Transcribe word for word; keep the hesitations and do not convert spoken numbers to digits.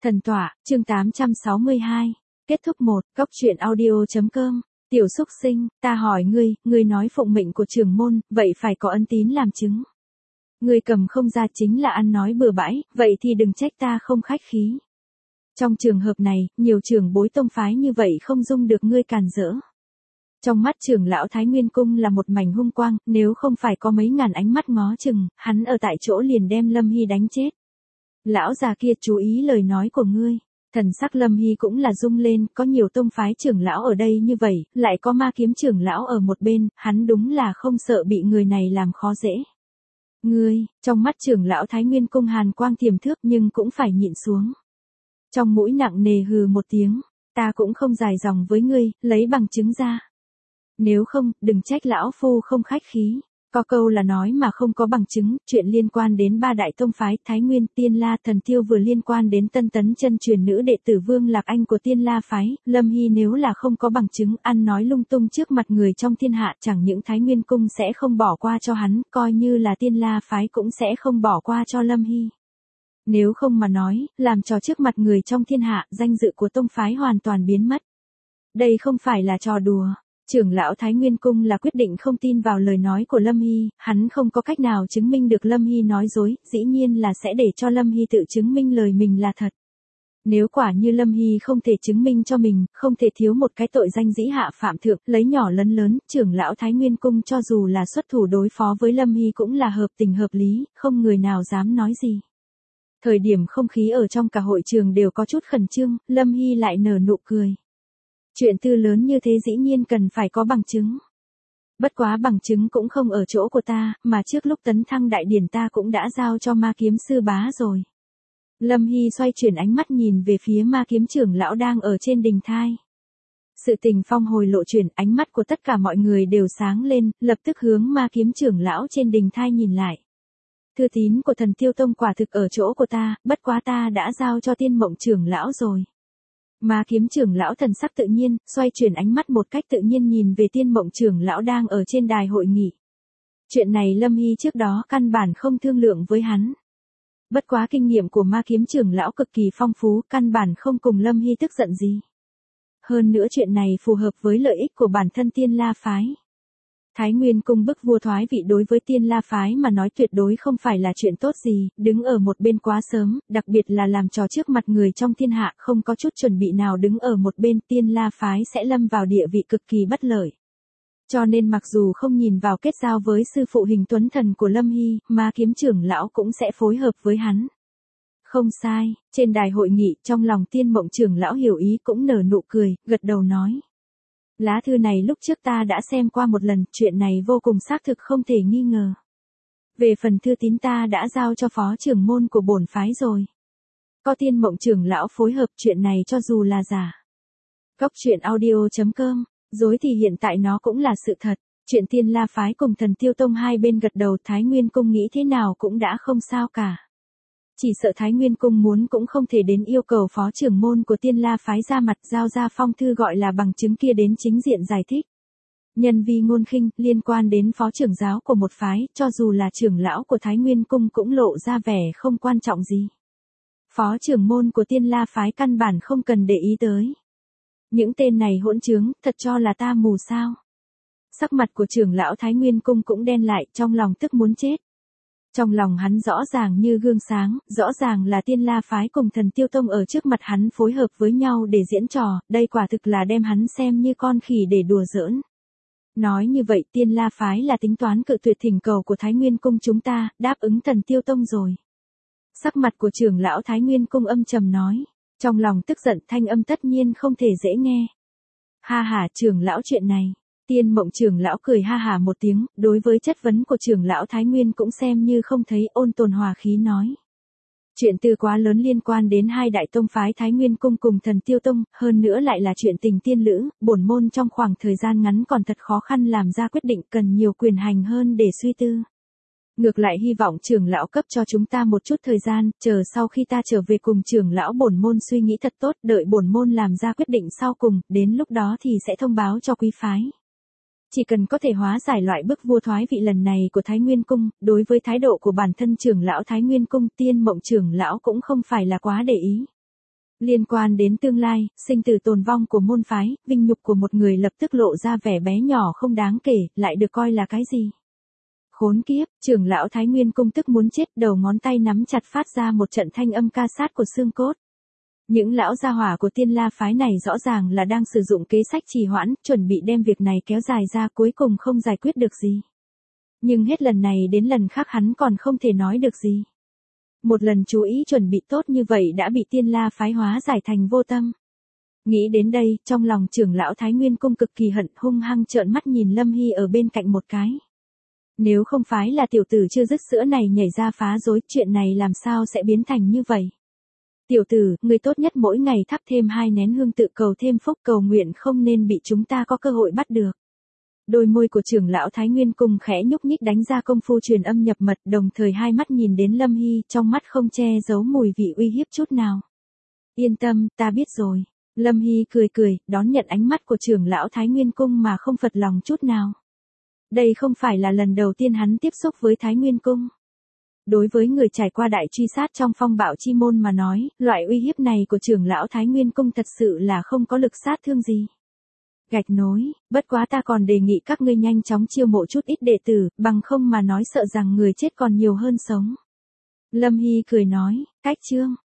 Thần tọa, chương tám trăm sáu mươi hai. Kết thúc một, Cốc truyện audio chấm com. Tiểu xúc sinh, ta hỏi ngươi, ngươi nói phụng mệnh của trưởng môn, vậy phải có ân tín làm chứng. Ngươi cầm không ra chính là ăn nói bừa bãi, vậy thì đừng trách ta không khách khí. Trong trường hợp này, nhiều trưởng bối tông phái như vậy không dung được ngươi càn rỡ. Trong mắt trưởng lão Thái Nguyên Cung là một mảnh hung quang, nếu không phải có mấy ngàn ánh mắt ngó chừng, hắn ở tại chỗ liền đem Lâm Hy đánh chết. Lão già kia chú ý lời nói của ngươi. Thần sắc Lâm Hy cũng là rung lên, có nhiều tông phái trưởng lão ở đây như vậy, lại có ma kiếm trưởng lão ở một bên, hắn đúng là không sợ bị người này làm khó dễ. Ngươi, trong mắt trưởng lão Thái Nguyên Cung hàn quang tiềm thước nhưng cũng phải nhịn xuống. Trong mũi nặng nề hừ một tiếng, ta cũng không dài dòng với ngươi, lấy bằng chứng ra. Nếu không, đừng trách lão phu không khách khí. Có câu là nói mà không có bằng chứng, chuyện liên quan đến ba đại tông phái Thái Nguyên, Tiên La, Thần Tiêu vừa liên quan đến Tân Tấn chân truyền nữ đệ tử Vương Lạc Anh của Tiên La phái, Lâm Hy nếu là không có bằng chứng, ăn nói lung tung trước mặt người trong thiên hạ, chẳng những Thái Nguyên Cung sẽ không bỏ qua cho hắn, coi như là Tiên La phái cũng sẽ không bỏ qua cho Lâm Hy. Nếu không mà nói, làm trò trước mặt người trong thiên hạ, danh dự của tông phái hoàn toàn biến mất. Đây không phải là trò đùa. Trưởng lão Thái Nguyên Cung là quyết định không tin vào lời nói của Lâm Hy, hắn không có cách nào chứng minh được Lâm Hy nói dối, dĩ nhiên là sẽ để cho Lâm Hy tự chứng minh lời mình là thật. Nếu quả như Lâm Hy không thể chứng minh cho mình, không thể thiếu một cái tội danh dĩ hạ phạm thượng, lấy nhỏ lấn lớn, trưởng lão Thái Nguyên Cung cho dù là xuất thủ đối phó với Lâm Hy cũng là hợp tình hợp lý, không người nào dám nói gì. Thời điểm không khí ở trong cả hội trường đều có chút khẩn trương, Lâm Hy lại nở nụ cười. Chuyện tư lớn như thế dĩ nhiên cần phải có bằng chứng. Bất quá bằng chứng cũng không ở chỗ của ta, mà trước lúc tấn thăng đại điển ta cũng đã giao cho ma kiếm sư bá rồi. Lâm Hy xoay chuyển ánh mắt nhìn về phía ma kiếm trưởng lão đang ở trên đình thai. Sự tình phong hồi lộ chuyển, ánh mắt của tất cả mọi người đều sáng lên, lập tức hướng ma kiếm trưởng lão trên đình thai nhìn lại. Thư tín của Thần Tiêu Tông quả thực ở chỗ của ta, bất quá ta đã giao cho Tiên Mộng trưởng lão rồi. Ma kiếm trưởng lão thần sắc tự nhiên, xoay chuyển ánh mắt một cách tự nhiên nhìn về Tiên Mộng trưởng lão đang ở trên đài hội nghị. Chuyện này Lâm Hy trước đó căn bản không thương lượng với hắn. Bất quá kinh nghiệm của ma kiếm trưởng lão cực kỳ phong phú, căn bản không cùng Lâm Hy tức giận gì. Hơn nữa chuyện này phù hợp với lợi ích của bản thân Tiên La phái. Thái Nguyên Cung bức vua thoái vị đối với Tiên La phái mà nói tuyệt đối không phải là chuyện tốt gì, đứng ở một bên quá sớm, đặc biệt là làm trò trước mặt người trong thiên hạ, không có chút chuẩn bị nào đứng ở một bên, Tiên La phái sẽ lâm vào địa vị cực kỳ bất lợi. Cho nên mặc dù không nhìn vào kết giao với sư phụ Hình Tuấn Thần của Lâm Hy, mà kiếm trưởng lão cũng sẽ phối hợp với hắn. Không sai, trên đài hội nghị, trong lòng Tiên Mộng trưởng lão hiểu ý cũng nở nụ cười, gật đầu nói. Lá thư này lúc trước ta đã xem qua một lần, chuyện này vô cùng xác thực không thể nghi ngờ. Về phần thư tín ta đã giao cho phó trưởng môn của bổn phái rồi. Có Tiên Mộng trưởng lão phối hợp, chuyện này cho dù là giả. Cốc truyện audio chấm com, dối thì hiện tại nó cũng là sự thật. Chuyện Tiên La phái cùng Thần Tiêu Tông hai bên gật đầu, Thái Nguyên Cung nghĩ thế nào cũng đã không sao cả. Chỉ sợ Thái Nguyên Cung muốn cũng không thể đến yêu cầu phó trưởng môn của Tiên La phái ra mặt giao ra phong thư gọi là bằng chứng kia đến chính diện giải thích. Nhân vi ngôn khinh, liên quan đến phó trưởng giáo của một phái, cho dù là trưởng lão của Thái Nguyên Cung cũng lộ ra vẻ không quan trọng gì. Phó trưởng môn của Tiên La phái căn bản không cần để ý tới. Những tên này hỗn trướng, thật cho là ta mù sao. Sắc mặt của trưởng lão Thái Nguyên Cung cũng đen lại, trong lòng tức muốn chết. Trong lòng hắn rõ ràng như gương sáng, rõ ràng là Tiên La phái cùng Thần Tiêu Tông ở trước mặt hắn phối hợp với nhau để diễn trò, đây quả thực là đem hắn xem như con khỉ để đùa giỡn. Nói như vậy Tiên La phái là tính toán cự tuyệt thỉnh cầu của Thái Nguyên Cung chúng ta, đáp ứng Thần Tiêu Tông rồi. Sắc mặt của trưởng lão Thái Nguyên Cung âm trầm nói, trong lòng tức giận, thanh âm tất nhiên không thể dễ nghe. Ha ha, trưởng lão, chuyện này. Tiên Mộng trưởng lão cười ha hả một tiếng, đối với chất vấn của trưởng lão Thái Nguyên cũng xem như không thấy, ôn tồn hòa khí nói. Chuyện tư quá lớn liên quan đến hai đại tông phái Thái Nguyên Cung cùng Thần Tiêu Tông, hơn nữa lại là chuyện tình tiên lữ, bổn môn trong khoảng thời gian ngắn còn thật khó khăn làm ra quyết định, cần nhiều quyền hành hơn để suy tư. Ngược lại hy vọng trưởng lão cấp cho chúng ta một chút thời gian, chờ sau khi ta trở về cùng trưởng lão bổn môn suy nghĩ thật tốt, đợi bổn môn làm ra quyết định sau cùng, đến lúc đó thì sẽ thông báo cho quý phái. Chỉ cần có thể hóa giải loại bức vua thoái vị lần này của Thái Nguyên Cung, đối với thái độ của bản thân trưởng lão Thái Nguyên Cung, Tiên Mộng trưởng lão cũng không phải là quá để ý. Liên quan đến tương lai, sinh tử tồn vong của môn phái, vinh nhục của một người lập tức lộ ra vẻ bé nhỏ không đáng kể, lại được coi là cái gì? Khốn kiếp, trưởng lão Thái Nguyên Cung tức muốn chết, đầu ngón tay nắm chặt phát ra một trận thanh âm ca sát của xương cốt. Những lão gia hỏa của Tiên La phái này rõ ràng là đang sử dụng kế sách trì hoãn, chuẩn bị đem việc này kéo dài ra, cuối cùng không giải quyết được gì. Nhưng hết lần này đến lần khác hắn còn không thể nói được gì. Một lần chú ý chuẩn bị tốt như vậy đã bị Tiên La phái hóa giải thành vô tâm. Nghĩ đến đây, trong lòng trưởng lão Thái Nguyên Cung cực kỳ hận, hung hăng trợn mắt nhìn Lâm Hy ở bên cạnh một cái. Nếu không phải là tiểu tử chưa dứt sữa này nhảy ra phá rối, chuyện này làm sao sẽ biến thành như vậy? Tiểu tử, người tốt nhất mỗi ngày thắp thêm hai nén hương tự cầu thêm phúc, cầu nguyện không nên bị chúng ta có cơ hội bắt được. Đôi môi của trưởng lão Thái Nguyên Cung khẽ nhúc nhích đánh ra công phu truyền âm nhập mật, đồng thời hai mắt nhìn đến Lâm Hy, trong mắt không che giấu mùi vị uy hiếp chút nào. Yên tâm, ta biết rồi. Lâm Hy cười cười, đón nhận ánh mắt của trưởng lão Thái Nguyên Cung mà không phật lòng chút nào. Đây không phải là lần đầu tiên hắn tiếp xúc với Thái Nguyên Cung. Đối với người trải qua đại truy sát trong phong bạo chi môn mà nói, loại uy hiếp này của trưởng lão Thái Nguyên Cung thật sự là không có lực sát thương gì. Gạch nối, bất quá ta còn đề nghị các ngươi nhanh chóng chiêu mộ chút ít đệ tử, bằng không mà nói sợ rằng người chết còn nhiều hơn sống. Lâm Hy cười nói, cách chương.